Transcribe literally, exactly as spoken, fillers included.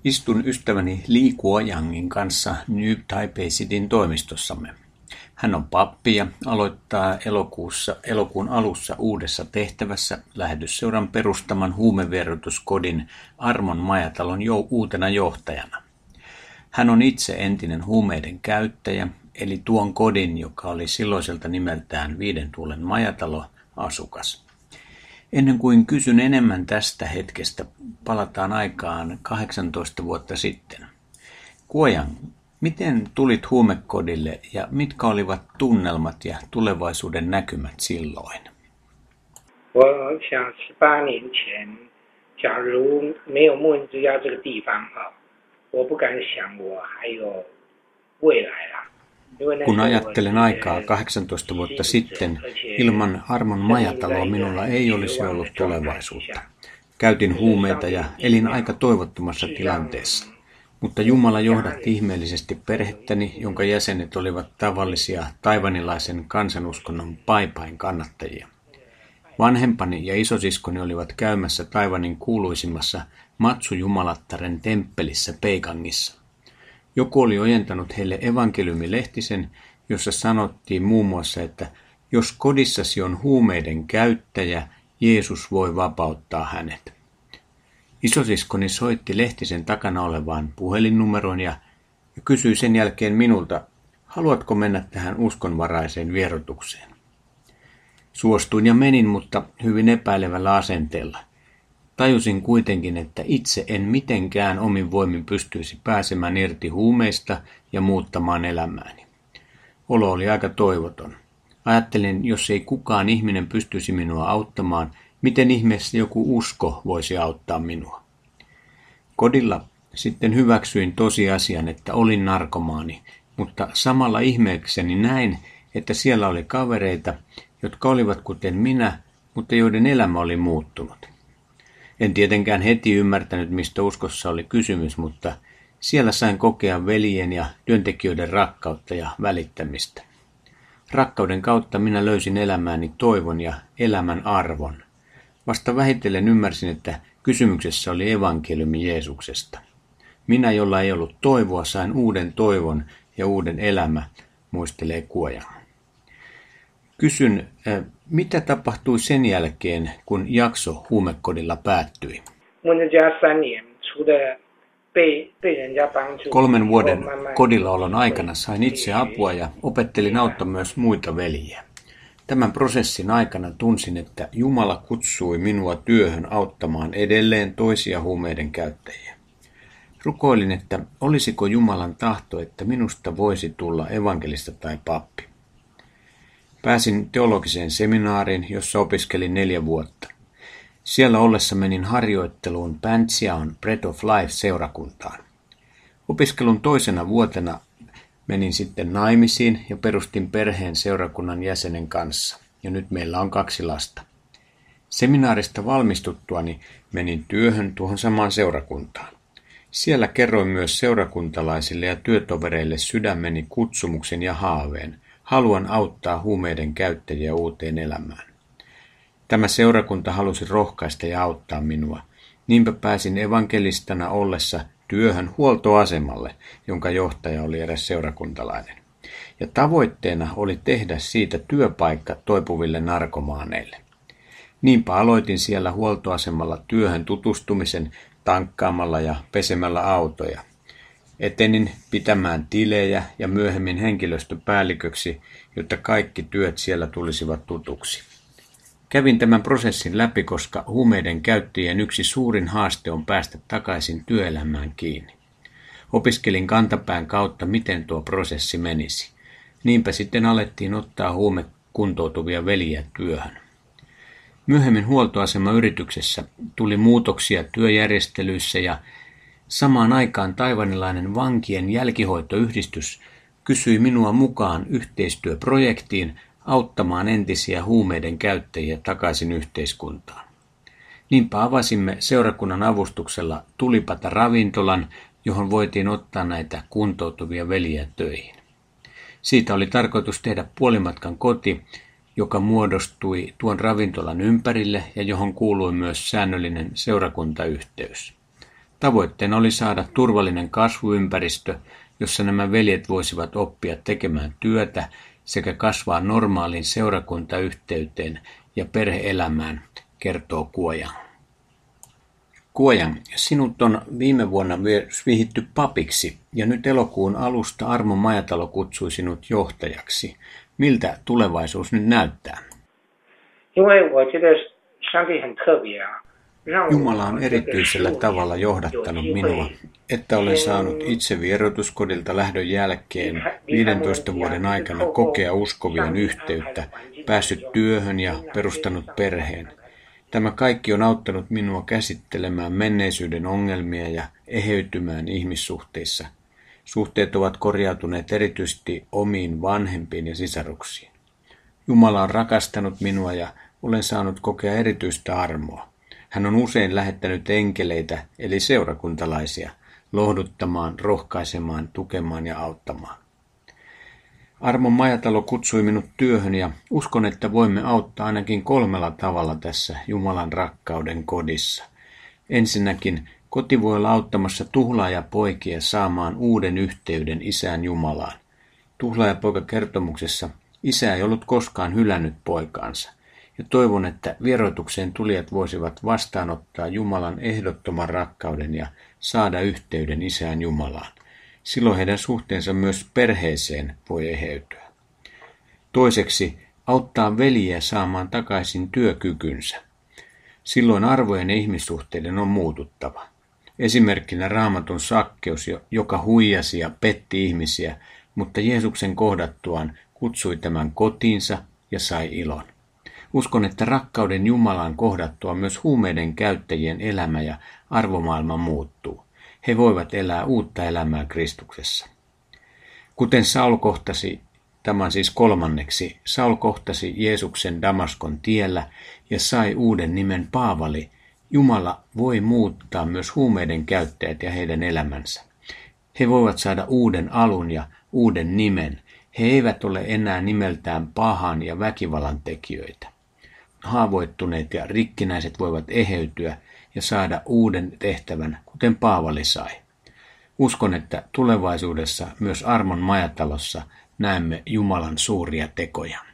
Istun ystäväni Li Kuo-yangin kanssa New Taipei Cityn toimistossamme. Hän on pappi ja aloittaa elokuussa, elokuun alussa uudessa tehtävässä lähetysseuran perustaman huumevieroituskodin Armon Majatalon jo, uutena johtajana. Hän on itse entinen huumeiden käyttäjä, eli tuon kodin, joka oli silloiselta nimeltään Viiden tuulen majatalo, asukas. Ennen kuin kysyn enemmän tästä hetkestä, palataan aikaan kahdeksantoista vuotta sitten. Kuo-yang, miten tulit huumekodille ja mitkä olivat tunnelmat ja tulevaisuuden näkymät silloin? 我想十八年前，假如没有莫恩之家这个地方哈，我不敢想我还有未来啦。 Kun ajattelen aikaa kahdeksantoista vuotta sitten, ilman Armon majataloa minulla ei olisi ollut tulevaisuutta. Käytin huumeita ja elin aika toivottomassa tilanteessa. Mutta Jumala johdatti ihmeellisesti perhettäni, jonka jäsenet olivat tavallisia taivanilaisen kansanuskonnon Paipain kannattajia. Vanhempani ja isosiskoni olivat käymässä Taiwanin kuuluisimmassa Matsu-jumalattaren temppelissä Peikangissa. Joku oli ojentanut heille evankeliumilehtisen, jossa sanottiin muun muassa, että jos kodissasi on huumeiden käyttäjä, Jeesus voi vapauttaa hänet. Isosiskoni soitti lehtisen takana olevaan puhelinnumeroon ja kysyi sen jälkeen minulta, haluatko mennä tähän uskonvaraiseen vierotukseen. Suostuin ja menin, mutta hyvin epäilevällä asenteella. Tajusin kuitenkin, että itse en mitenkään omin voimin pystyisi pääsemään irti huumeista ja muuttamaan elämääni. Olo oli aika toivoton. Ajattelin, jos ei kukaan ihminen pystyisi minua auttamaan, miten ihmeessä joku usko voisi auttaa minua. Kodilla sitten hyväksyin tosiasian, että olin narkomaani, mutta samalla ihmeekseni näin, että siellä oli kavereita, jotka olivat kuten minä, mutta joiden elämä oli muuttunut. En tietenkään heti ymmärtänyt, mistä uskossa oli kysymys, mutta siellä sain kokea veljen ja työntekijöiden rakkautta ja välittämistä. Rakkauden kautta minä löysin elämääni toivon ja elämän arvon. Vasta vähitellen ymmärsin, että kysymyksessä oli evankeliumi Jeesuksesta. Minä, jolla ei ollut toivoa, sain uuden toivon ja uuden elämä, muistelee Kuo-yang. Kysyn, mitä tapahtui sen jälkeen, kun jakso huumekodilla päättyi? Kolmen vuoden kodillaolon aikana sain itse apua ja opettelin auttaa myös muita veljiä. Tämän prosessin aikana tunsin, että Jumala kutsui minua työhön auttamaan edelleen toisia huumeiden käyttäjiä. Rukoilin, että olisiko Jumalan tahto, että minusta voisi tulla evankelista tai pappi. Pääsin teologiseen seminaariin, jossa opiskelin neljä vuotta. Siellä ollessa menin harjoitteluun Pantheon Bread of Life-seurakuntaan. Opiskelun toisena vuotena menin sitten naimisiin ja perustin perheen seurakunnan jäsenen kanssa. Ja nyt meillä on kaksi lasta. Seminaarista valmistuttuani menin työhön tuohon samaan seurakuntaan. Siellä kerroin myös seurakuntalaisille ja työtovereille sydämeni kutsumuksen ja haaveen. Haluan auttaa huumeiden käyttäjiä uuteen elämään. Tämä seurakunta halusi rohkaista ja auttaa minua. Niinpä pääsin evankelistana ollessa työhön huoltoasemalle, jonka johtaja oli eräs seurakuntalainen. Ja tavoitteena oli tehdä siitä työpaikka toipuville narkomaaneille. Niinpä aloitin siellä huoltoasemalla työhön tutustumisen tankkaamalla ja pesemällä autoja. Etenin pitämään tilejä ja myöhemmin henkilöstöpäälliköksi, jotta kaikki työt siellä tulisivat tutuksi. Kävin tämän prosessin läpi, koska huumeiden käyttäjien yksi suurin haaste on päästä takaisin työelämään kiinni. Opiskelin kantapään kautta, miten tuo prosessi menisi. Niinpä sitten alettiin ottaa huumekuntoutuvia veljiä työhön. Myöhemmin huoltoasemayrityksessä tuli muutoksia työjärjestelyissä ja samaan aikaan taivanilainen vankien jälkihoitoyhdistys kysyi minua mukaan yhteistyöprojektiin auttamaan entisiä huumeiden käyttäjiä takaisin yhteiskuntaan. Niinpä avasimme seurakunnan avustuksella Tulipata ravintolan, johon voitiin ottaa näitä kuntoutuvia veljiä töihin. Siitä oli tarkoitus tehdä puolimatkan koti, joka muodostui tuon ravintolan ympärille ja johon kuului myös säännöllinen seurakuntayhteys. Tavoitteena oli saada turvallinen kasvuympäristö, jossa nämä veljet voisivat oppia tekemään työtä sekä kasvaa normaaliin seurakuntayhteyteen ja perhe-elämään, kertoo Kuojang. Kuojang, sinut on viime vuonna vihitty papiksi ja nyt elokuun alusta Armon majatalo kutsui sinut johtajaksi. Miltä tulevaisuus nyt näyttää? Jumala on erityisellä tavalla johdattanut minua, että olen saanut itse vieroituskodilta lähdön jälkeen viidentoista vuoden aikana kokea uskovien yhteyttä, päässyt työhön ja perustanut perheen. Tämä kaikki on auttanut minua käsittelemään menneisyyden ongelmia ja eheytymään ihmissuhteissa. Suhteet ovat korjautuneet erityisesti omiin vanhempiin ja sisaruksiin. Jumala on rakastanut minua ja olen saanut kokea erityistä armoa. Hän on usein lähettänyt enkeleitä, eli seurakuntalaisia, lohduttamaan, rohkaisemaan, tukemaan ja auttamaan. Armon majatalo kutsui minut työhön ja uskon, että voimme auttaa ainakin kolmella tavalla tässä Jumalan rakkauden kodissa. Ensinnäkin koti voi olla auttamassa tuhlaajapoikia saamaan uuden yhteyden Isään Jumalaan. Tuhlaajapoika-kertomuksessa isä ei ollut koskaan hylännyt poikaansa. Ja toivon, että vieroitukseen tulijat voisivat vastaanottaa Jumalan ehdottoman rakkauden ja saada yhteyden Isään Jumalaan. Silloin heidän suhteensa myös perheeseen voi eheytyä. Toiseksi auttaa veljiä saamaan takaisin työkykynsä. Silloin arvojen ja ihmissuhteiden on muututtava. Esimerkkinä Raamatun Sakkeus, joka huijasi ja petti ihmisiä, mutta Jeesuksen kohdattuaan kutsui tämän kotiinsa ja sai ilon. Uskon, että rakkauden Jumalaan kohdattua myös huumeiden käyttäjien elämä ja arvomaailma muuttuu. He voivat elää uutta elämää Kristuksessa. Kuten Saul kohtasi, tämän siis kolmanneksi, Saul kohtasi Jeesuksen Damaskon tiellä ja sai uuden nimen Paavali. Jumala voi muuttaa myös huumeiden käyttäjät ja heidän elämänsä. He voivat saada uuden alun ja uuden nimen. He eivät ole enää nimeltään pahan ja väkivallan tekijöitä. Haavoittuneet ja rikkinäiset voivat eheytyä ja saada uuden tehtävän, kuten Paavali sai. Uskon, että tulevaisuudessa myös Armon majatalossa näemme Jumalan suuria tekoja.